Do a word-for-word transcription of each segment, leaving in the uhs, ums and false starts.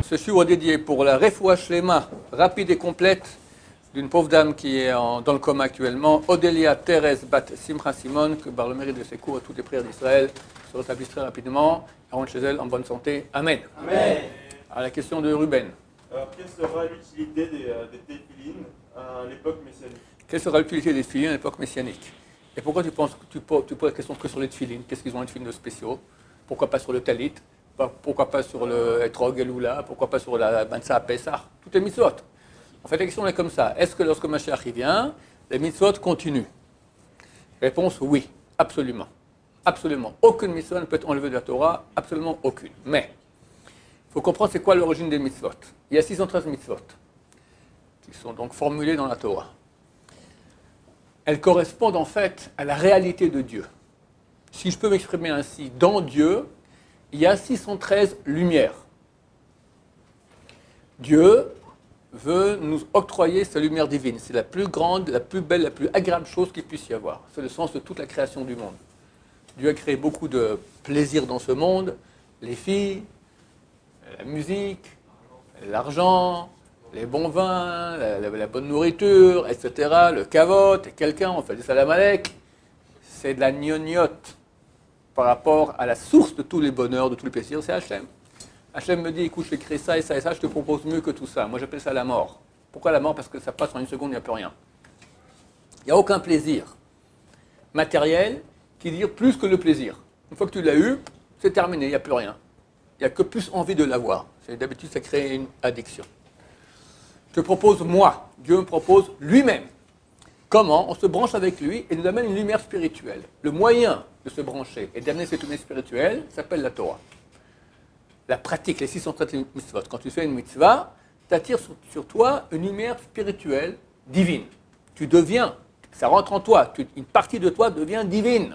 ce shiur est dédié pour la refoua shlema rapide et complète d'une pauvre dame qui est en, dans le coma actuellement, Odélia Thérèse Bat Simcha Simon, que par le mérite de ses cours à toutes les prières d'Israël se rétablisse très rapidement et rentre chez elle en bonne santé. Amen. Amen. À la question de Ruben. Alors, quelle sera l'utilité des, euh, des téphilines à l'époque messianique? Quelle sera l'utilité des téphilines à l'époque messianique? Et pourquoi tu penses que tu poses, tu poses la question que sur les téphilines? Qu'est-ce qu'ils ont les téphilines de spéciaux? Pourquoi pas sur le talit? Pourquoi pas sur le etrog et l'oula? Pourquoi pas sur la bansa à Pessah? Toutes les mitzvot. En fait, la question est comme ça. Est-ce que lorsque Mashiach y vient, les mitzvot continuent? Réponse oui, absolument. Absolument. Aucune mitzvah ne peut être enlevée de la Torah, absolument aucune. Mais, il faut comprendre c'est quoi l'origine des mitzvot. Il y a six cent treize mitzvot qui sont donc formulées dans la Torah. Elles correspondent en fait à la réalité de Dieu. Si je peux m'exprimer ainsi, dans Dieu, il y a six cent treize lumières. Dieu veut nous octroyer sa lumière divine. C'est la plus grande, la plus belle, la plus agréable chose qu'il puisse y avoir. C'est le sens de toute la création du monde. Dieu a créé beaucoup de plaisirs dans ce monde, les filles, la musique, l'argent, les bons vins, la, la, la bonne nourriture, et cetera, le kavod, et quelqu'un, on fait des salam alek. C'est de la gnognotte par rapport à la source de tous les bonheurs, de tous les plaisirs, c'est Hachem. Hachem me dit, écoute, je vais créer ça et ça et ça, je te propose mieux que tout ça. Moi, j'appelle ça la mort. Pourquoi la mort? Parce que ça passe en une seconde, il n'y a plus rien. Il n'y a aucun plaisir matériel qui dure plus que le plaisir. Une fois que tu l'as eu, c'est terminé, il n'y a plus rien. Il n'y a que plus envie de l'avoir. D'habitude, ça crée une addiction. Je te propose moi, Dieu me propose lui-même. Comment? On se branche avec lui et nous amène une lumière spirituelle. Le moyen de se brancher et d'amener cette lumière spirituelle s'appelle la Torah. La pratique, les six cent treize mitzvot. Quand tu fais une mitzvah, tu attires sur, sur toi une lumière spirituelle divine. Tu deviens, ça rentre en toi, tu, une partie de toi devient divine.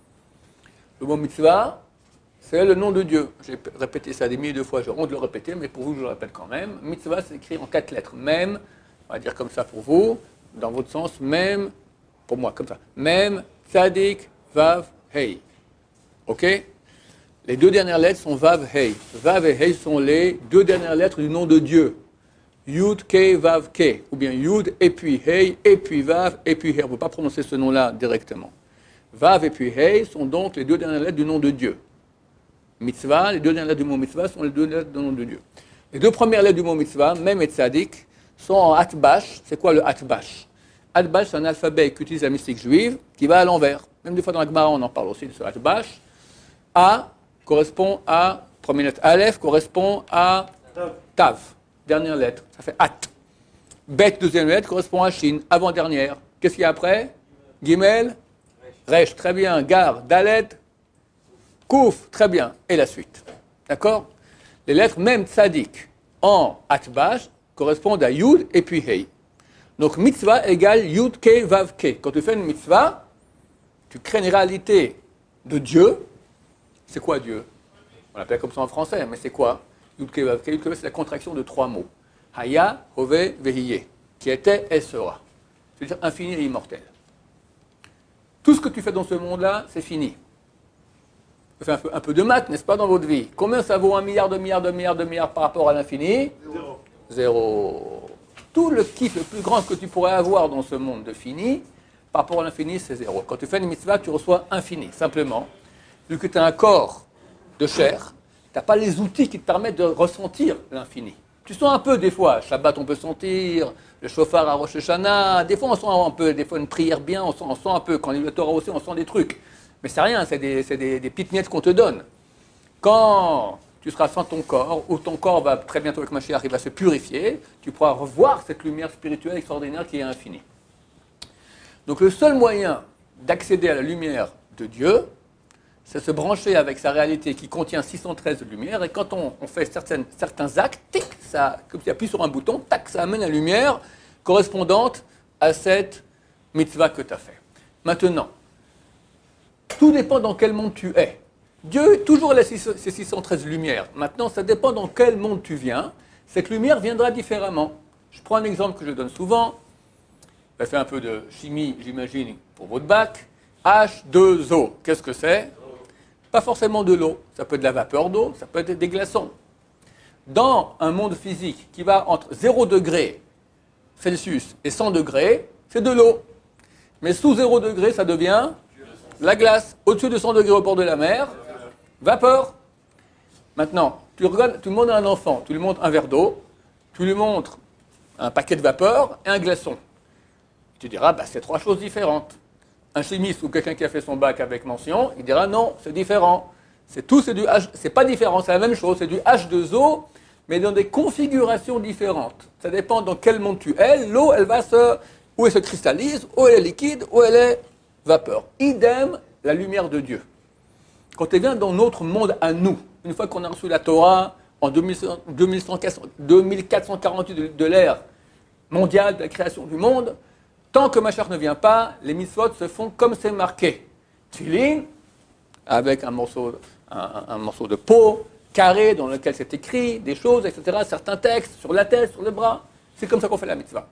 Le mot mitzvah, c'est le nom de Dieu. J'ai répété ça des milliers de fois, j'ai honte de le répéter, mais pour vous, je le répète quand même. Mitzvah, c'est écrit en quatre lettres. Même, on va dire comme ça pour vous, dans votre sens, même, pour moi, comme ça. Même, tzadik, vav, hey. Ok? Les deux dernières lettres sont vav, hey. Vav et hey sont les deux dernières lettres du nom de Dieu. Yud, ke, vav, ke. Ou bien Yud, et puis hey, et puis vav, et puis hey. On ne peut pas prononcer ce nom-là directement. Vav et puis hey sont donc les deux dernières lettres du nom de Dieu. Mitzvah, les deux dernières lettres du mot mitzvah sont les deux lettres du nom de Dieu. Les deux premières lettres du mot mitzvah, même et tzadik, sont en atbash. C'est quoi le atbash? Atbash, c'est un alphabet qu'utilise la mystique juive qui va à l'envers. Même des fois dans la Gemara, on en parle aussi de ce atbash. A correspond à, première lettre, Aleph correspond à Tav, dernière lettre, ça fait At. Bet, deuxième lettre, correspond à Shin, avant-dernière. Qu'est-ce qu'il y a après? Gimel, Resh, très bien. Gar, Dalet, Kouf, très bien. Et la suite. D'accord? Les lettres, même Tzadik, en Atbash, correspondent à Yud et puis Hey. Donc, mitzvah égale Yud, Ke, Vav, Ke. Quand tu fais une mitzvah, tu crées une réalité de Dieu. C'est quoi Dieu? On l'appelle comme ça en français, mais c'est quoi? Yud, Ke, Vav, Ke. Yud, Ke, c'est la contraction de trois mots. Haya, Hove, Vehiye. Qui était et sera. C'est-à-dire infini et immortel. Tout ce que tu fais dans ce monde-là, c'est fini. Vous faites un peu, un peu de maths, n'est-ce pas, dans votre vie? Combien ça vaut un milliard de milliards de milliards de milliards par rapport à l'infini? Zéro. Zéro. Tout le kiff le plus grand que tu pourrais avoir dans ce monde de fini, par rapport à l'infini, c'est zéro. Quand tu fais une mitzvah, tu reçois infini, simplement. Vu que tu as un corps de chair, tu n'as pas les outils qui te permettent de ressentir l'infini. Tu sens un peu des fois, Shabbat on peut sentir, le shofar à Rosh Hashanah, des fois on sent un peu, des fois une prière bien, on sent, on sent un peu, quand il y a le Torah aussi, on sent des trucs. Mais c'est rien, c'est des, c'est des, des petites miettes qu'on te donne. Quand tu seras sans ton corps, ou ton corps va très bientôt avec Mashiach, il va se purifier, tu pourras revoir cette lumière spirituelle extraordinaire qui est infinie. Donc le seul moyen d'accéder à la lumière de Dieu, c'est se brancher avec sa réalité qui contient six cent treize lumières, et quand on, on fait certaines, certains actes, tic, ça, comme tu appuies sur un bouton, tac, ça amène la lumière correspondante à cette mitzvah que tu as fait. Maintenant, tout dépend dans quel monde tu es. Dieu, toujours a ces six cent treize lumières. Maintenant, ça dépend dans quel monde tu viens. Cette lumière viendra différemment. Je prends un exemple que je donne souvent. Je vais faire un peu de chimie, j'imagine, pour votre bac. H deux O, qu'est-ce que c'est? Pas forcément de l'eau. Ça peut être de la vapeur d'eau, ça peut être des glaçons. dans un monde physique qui va entre zéro degré Celsius et cent degrés, c'est de l'eau. Mais sous zéro degré, ça devient la glace. Au-dessus de cent degrés au bord de la mer, vapeur. Maintenant, tu, regardes, tu demandes à un enfant, tu lui montres un verre d'eau, tu lui montres un paquet de vapeur et un glaçon. Tu diras, bah, c'est trois choses différentes. Un chimiste ou quelqu'un qui a fait son bac avec mention, il dira non, c'est différent. C'est tout, c'est du H, c'est pas différent, c'est la même chose, c'est du H deux O, mais dans des configurations différentes. Ça dépend dans quel monde tu es. L'eau, elle va se, où elle se cristallise, où elle est liquide, où elle est vapeur. Idem, la lumière de Dieu. Quand elle vient dans notre monde à nous, une fois qu'on a reçu la Torah en deux mille quatre cent quarante-huit de, de l'ère mondiale de la création du monde, tant que Mashiach ne vient pas, les mitzvot se font comme c'est marqué. Tfilin, avec un morceau, un, un morceau de peau, carré, dans lequel c'est écrit des choses, et cetera, certains textes sur la tête, sur le bras. C'est comme ça qu'on fait la mitzvah.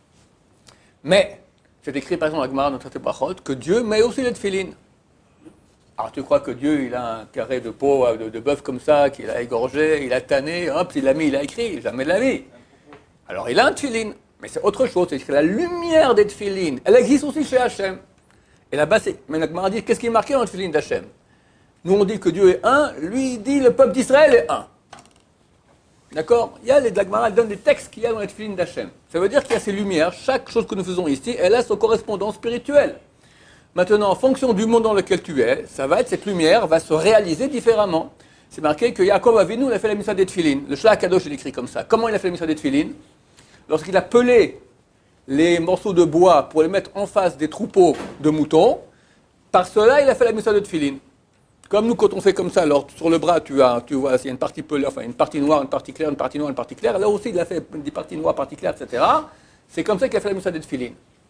Mais, c'est écrit par exemple dans la Gemara, dans le traité Brachot, que Dieu met aussi les tfilin. Alors tu crois que Dieu, il a un carré de peau, de, de bœuf comme ça, qu'il a égorgé, il a tanné, hop, il l'a mis, il a écrit, jamais de la vie. Alors il a un tfilin. Mais c'est autre chose, c'est que la lumière des tfilin, elle existe aussi chez Hachem. Et là-bas, c'est... Mais la Gemara dit, qu'est-ce qui est marqué dans le tfilin d'Hachem? Nous, on dit que Dieu est un, lui, il dit le peuple d'Israël est un. D'accord? Il y a les la Gemara, elle donne des textes qu'il y a dans le tfilin d'Hachem. Ça veut dire qu'il y a ces lumières, chaque chose que nous faisons ici, elle a son correspondant spirituel. Maintenant, en fonction du monde dans lequel tu es, ça va être, cette lumière va se réaliser différemment. C'est marqué que Yaakov Avinu, il a fait la mitzvah des tfilin. Le Shlach Kadosh, il écrit comme ça. Comment il a fait la mitzvah des tfilin? Lorsqu'il a pelé les morceaux de bois pour les mettre en face des troupeaux de moutons, par cela, il a fait la mitzvah de tfilin. Comme nous, quand on fait comme ça, alors sur le bras, tu as, tu vois, il y a une partie pelée, enfin une partie noire, une partie claire, une partie noire, une partie claire. Là aussi, il a fait des parties noires, parties claires, et cetera. C'est comme ça qu'il a fait la mitzvah de tfilin.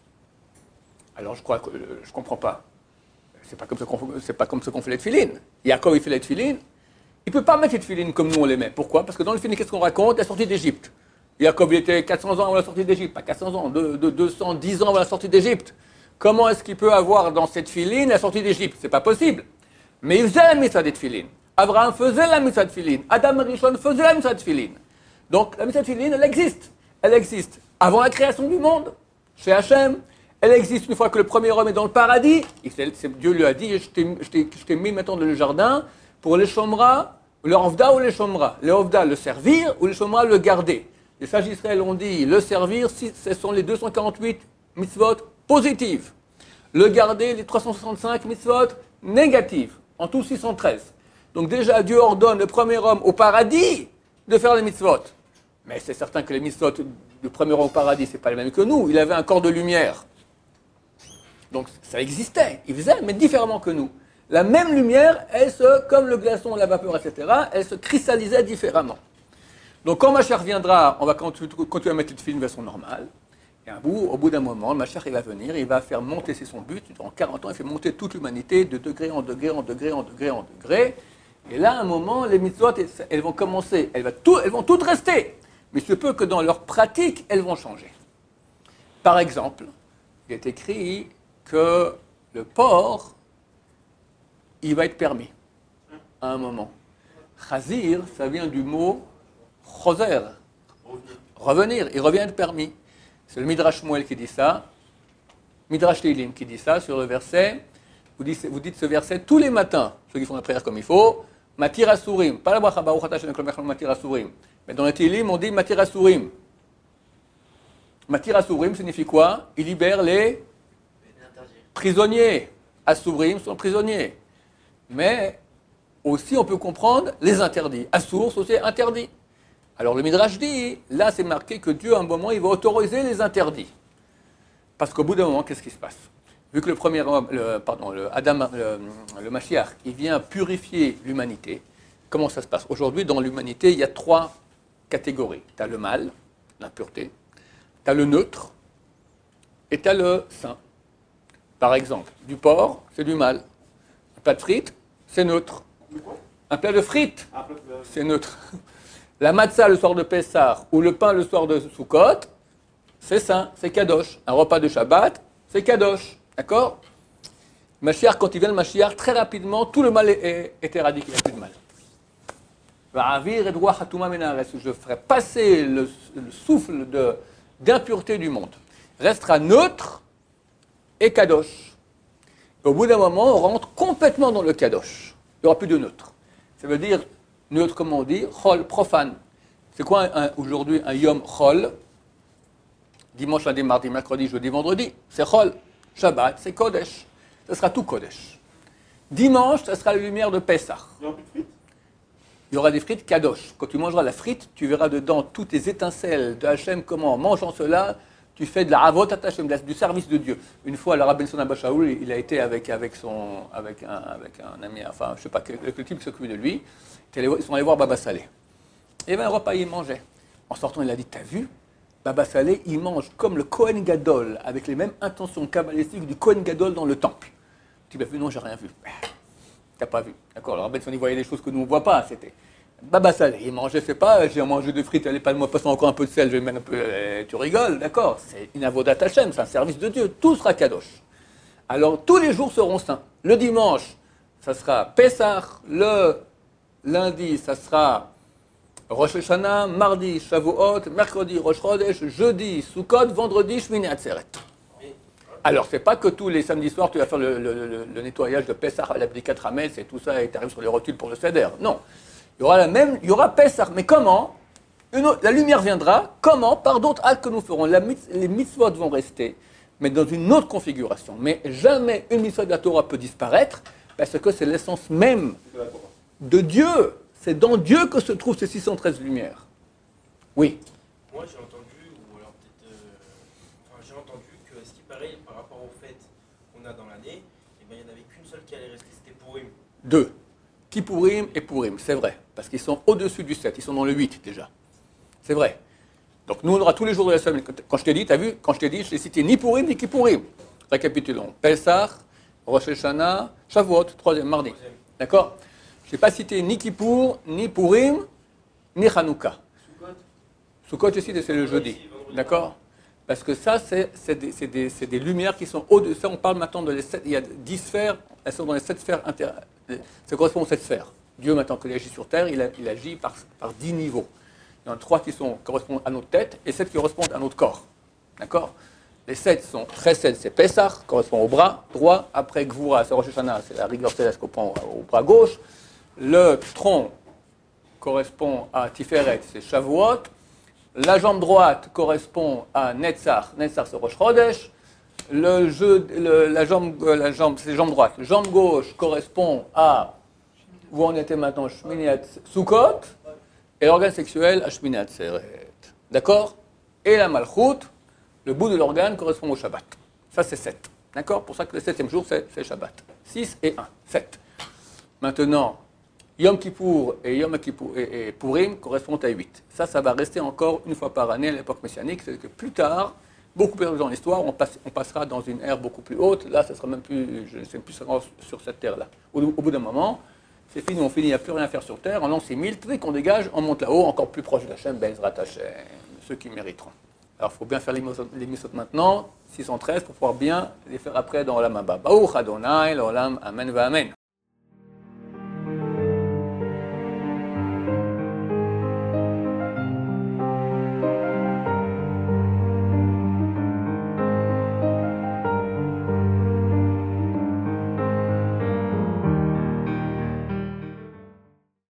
Alors je crois que euh, je comprends pas. C'est pas comme ça qu'on c'est pas comme ça qu'on fait les tfilin. Yaakov, il fait les tfilin. Il peut pas mettre les tfilin comme nous on les met. Pourquoi? Parce que dans le tfilin, qu'est-ce qu'on raconte? La sortie d'Égypte. Yaakov, il était quatre cents ans avant la sortie d'Égypte, pas quatre cents ans, de, de deux cent dix ans avant la sortie d'Égypte. Comment est-ce qu'il peut avoir dans cette tfilin la sortie d'Égypte? C'est pas possible. Mais il faisait la mitzvah des tfilin. Abraham faisait la mitzvah de tfilin. Adam Rishon faisait la mitzvah de tfilin. Donc la mitzvah de tfilin, elle existe. Elle existe avant la création du monde, chez Hachem. Elle existe une fois que le premier homme est dans le paradis. Dieu lui a dit, je t'ai mis maintenant dans le jardin pour les chomra, le Ovda ou les chomra. Le Ovda, le servir, ou les chomra, le garder. Les sages d'Israël ont dit, le servir, ce sont les deux cent quarante-huit mitzvot positives. Le garder, les trois cent soixante-cinq mitzvot négatives. En tout six cent treize. Donc déjà, Dieu ordonne le premier homme au paradis de faire les mitzvot. Mais c'est certain que les mitzvot du premier homme au paradis, ce n'est pas les mêmes que nous. Il avait un corps de lumière. Donc ça existait, il faisait, mais différemment que nous. La même lumière, elle se, comme le glaçon, la vapeur, et cetera, elle se cristallisait différemment. Donc quand Mashiach viendra, on va continuer à mettre les films de façon normale. Et un bout, au bout d'un moment, le Mashiach il va venir, il va faire monter, c'est son but, durant quarante ans, il fait monter toute l'humanité de degré en degré, en degré, en degré, en degré. Et là, à un moment, les mitzvot, elles vont commencer, elles, tout, elles vont toutes rester. Mais il se peut que dans leur pratique, elles vont changer. Par exemple, il est écrit que le porc, il va être permis à un moment. Chazir, ça vient du mot choser, revenir, il revient être permis. C'est le Midrash Shmuel qui dit ça, Midrash Teilim qui dit ça sur le verset. Vous dites, vous dites ce verset tous les matins, ceux qui font la prière comme il faut, Matir Asurim, pas la bracha Baruch Ata Shem Kol Mechel Matir Asurim. Mais dans le Teilim, on dit Matir Asurim. Matir Asurim signifie quoi? Il libère les prisonniers. Asurim sont prisonniers. Mais aussi, on peut comprendre les interdits. Assour, c'est aussi interdit. Alors le Midrash dit, là c'est marqué que Dieu à un moment, il va autoriser les interdits. Parce qu'au bout d'un moment, qu'est-ce qui se passe? Vu que le premier homme, le, pardon, le Adam, le, le Mashiach, il vient purifier l'humanité, comment ça se passe? Aujourd'hui, dans l'humanité, il y a trois catégories. Tu as le mal, l'impureté, tu as le neutre, et tu as le saint. Par exemple, du porc, c'est du mal. Un plat de frites, c'est neutre. Un plat de frites, c'est neutre. La matzah le soir de Pessah ou le pain le soir de Sukkot, c'est saint, c'est kadosh. Un repas de Shabbat, c'est kadosh. D'accord? Mashiach, quand il vient le Mashiach, très rapidement, tout le mal est, est, est éradiqué, il n'y a plus de mal. Je ferai passer le, le souffle de, d'impureté du monde. Restera neutre et kadosh. Et au bout d'un moment, on rentre complètement dans le kadosh. Il n'y aura plus de neutre. Ça veut dire, neutre, comment on dit, chol, profane. C'est quoi un, aujourd'hui un yom chol? Dimanche, lundi, mardi, mercredi, jeudi, vendredi, c'est chol. Shabbat, c'est kodesh. Ce sera tout kodesh. Dimanche, ce sera la lumière de Pessah. Il n'y aura plus de frites? Il y aura des frites kadosh. Quand tu mangeras la frite, tu verras dedans toutes les étincelles de Hachem, comment en mangeant cela, tu fais de la avot à Hachem, du service de Dieu. Une fois, le Rabbi Son Abba Shaul, il a été avec, avec, son, avec, un, avec un ami, enfin, je ne sais pas, quel, quel type qui s'occupe de lui. Ils sont allés voir Baba Salé. Et bien, le repas, il mangeait. En sortant, il a dit, t'as vu, Baba Salé, il mange comme le Kohen Gadol, avec les mêmes intentions kabbalistiques du Kohen Gadol dans le temple. Tu l'as vu? Non, j'ai rien vu. T'as pas vu. D'accord, alors Rabbi Son, il voyait des choses que nous, on ne voit pas. C'était Baba Salé, il mangeait, c'est pas, j'ai mangé des frites, allez, pas moi, passe encore un peu de sel, je vais mettre un peu, euh, tu rigoles, d'accord, c'est une avodat Hashem, c'est un service de Dieu, tout sera kadosh. Alors, tous les jours seront saints. Le dimanche, ça sera Pessah, le lundi, ça sera Rosh Hashanah, mardi, Shavuot, mercredi, Rosh Chodesh, jeudi, Sukkot, vendredi, Shmini Atzeret. Alors, c'est pas que tous les samedis soirs, tu vas faire le, le, le, le nettoyage de Pessah à l'abdikat Ramel, c'est tout ça, et tu arrives sur les rotules pour le Seder. Non. Il y aura la même, il y aura Pessah. Mais comment? Une autre, la lumière viendra. Comment? Par d'autres actes que nous ferons. La, les mitzvot vont rester, mais dans une autre configuration. Mais jamais une mitzvah de la Torah peut disparaître, parce que c'est l'essence même de Dieu. C'est dans Dieu que se trouvent ces six cent treize lumières. Oui. Moi, j'ai entendu, ou alors peut-être, euh, enfin, j'ai entendu que ce qui paraît par rapport aux fêtes qu'on a dans l'année, eh ben, il n'y en avait qu'une seule qui allait rester, c'était Purim. Deux. Kippourim et Pourim, c'est vrai, parce qu'ils sont au-dessus du sept, ils sont dans le huit déjà. C'est vrai. Donc nous, on aura tous les jours de la semaine. Quand je t'ai dit, tu as vu, quand je t'ai dit, je t'ai cité ni Pourim ni Kippourim. Récapitulons. Pessah, Rosh Hashanah, Shavuot, troisième mardi. D'accord? Je n'ai pas cité ni Kippour, ni Pourim, ni Hanouka. Sukkot aussi, c'est le jeudi. D'accord? Parce que ça, c'est, c'est, des, c'est, des, c'est des lumières qui sont au-dessus. On parle maintenant de les sept, il y a dix sphères, elles sont dans les sept sphères intérieures. Ça correspond aux sept sphères. Dieu, maintenant qu'il agit sur Terre, il, a, il agit par, par dix niveaux. Il y en a trois qui sont, correspondent à notre tête et sept qui correspondent à notre corps. D'accord? Les sept sont très sept, c'est Pessah, correspond au bras droit. Après Gvura, c'est Rosh Hashanah, c'est la rigueur céleste qui correspond au bras gauche. Le tronc correspond à Tiferet, c'est Shavuot. La jambe droite correspond à Netzach, Netzach c'est Rosh Chodesh. Le jeu, le, la jambe, la jambe, c'est jambe droite. Jambe gauche correspond à, où on était maintenant, Shmini Atzeret, Sukkot, et l'organe sexuel à Shmini Atzeret. D'accord? Et la Malchut, le bout de l'organe correspond au Shabbat. Ça c'est sept. D'accord? Pour ça que le septième jour c'est, c'est Shabbat. six et un, sept. Maintenant, Yom Kippour et Yom Kippour et, et Purim correspondent à huit. Ça, ça va rester encore une fois par année à l'époque messianique. C'est que plus tard, beaucoup plus tard dans l'histoire, on, passe, on passera dans une ère beaucoup plus haute. Là, ça sera même plus, je ne sais plus sur cette terre-là. Au, au bout d'un moment, c'est fini, on finit, il n'y a plus rien à faire sur terre. On lance ses mille, dès qu'on dégage, on monte là-haut, encore plus proche de Hachem, Bezrat Hachem, ceux qui mériteront. Alors, il faut bien faire les mitzvot maintenant, six cent treize, pour pouvoir bien les faire après dans l'Olam Haba. Baruch Adonai, l'Olam, Amen, va Amen.